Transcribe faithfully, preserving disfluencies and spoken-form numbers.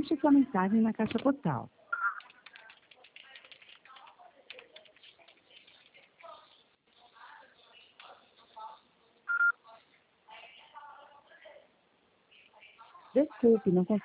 Deixe sua mensagem na caixa postal. Desculpe, não consigo